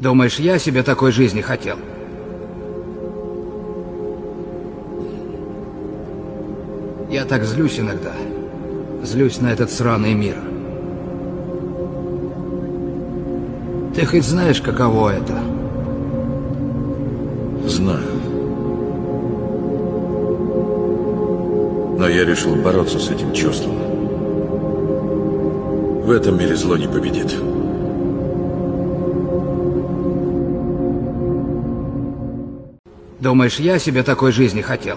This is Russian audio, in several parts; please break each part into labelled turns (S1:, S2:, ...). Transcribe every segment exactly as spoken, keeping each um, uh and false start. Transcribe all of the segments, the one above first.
S1: Думаешь, я себе такой жизни хотел? Я так злюсь иногда. Злюсь на этот сраный мир. Ты хоть знаешь, каково это?
S2: Знаю. Но я решил бороться с этим чувством. В этом мире зло не победит.
S1: Думаешь, я себе такой жизни хотел?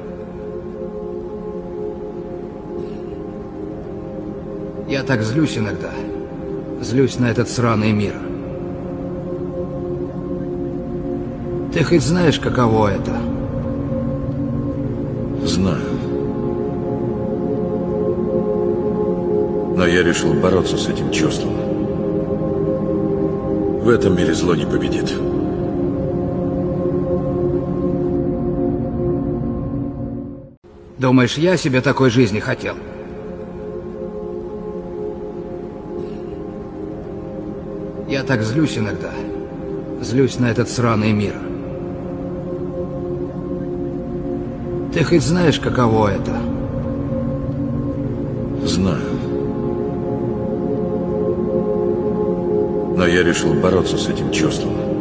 S1: Я так злюсь иногда. Злюсь на этот сраный мир. Ты хоть знаешь, каково это?
S2: Знаю. Но я решил бороться с этим чувством. В этом мире зло не победит.
S1: Думаешь, я себе такой жизни хотел? Я так злюсь иногда. Злюсь на этот сраный мир. Ты хоть знаешь, каково это?
S2: Знаю. Но я решил бороться с этим чувством.